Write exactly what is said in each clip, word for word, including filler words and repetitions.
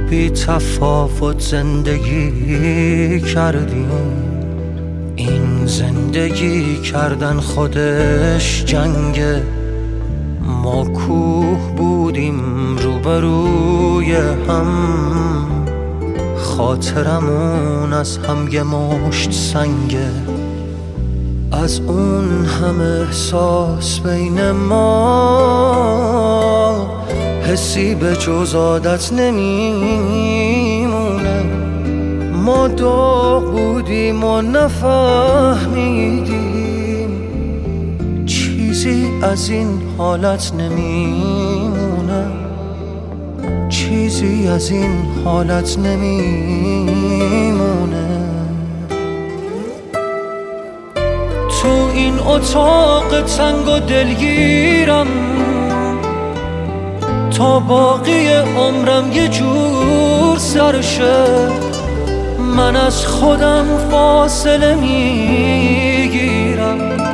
بی تفاوت زندگی کردیم. این زندگی کردن خودش جنگه. ما کوه بودیم روبروی هم، خاطرمون از هم یه مشت سنگه. از اون همه احساس بین ما حسی به جز عادت نمیمونه. ما داغ بودیم و نفهمیدیم چیزی از این حالت نمیمونه. چیزی از این حالت نمیمونه. تو این اتاق تنگ و دلگیرم، تا باقی عمرم یه جور سرشه. من از خودم فاصله میگیرم،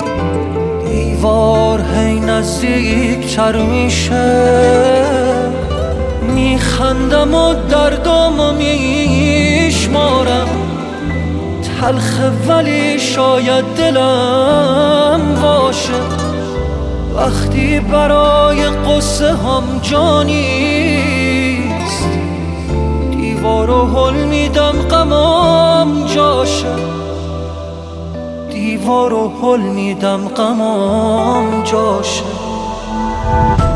دیوار هی نزدیک تر میشه. میخندم و دردامو میشمارم، تلخه ولی شاید دلم باشه. وقتی برای قصه هم جا نیست، دیوارو هل میدم غمام جاشه. دیوارو هل میدم غمام جاشه.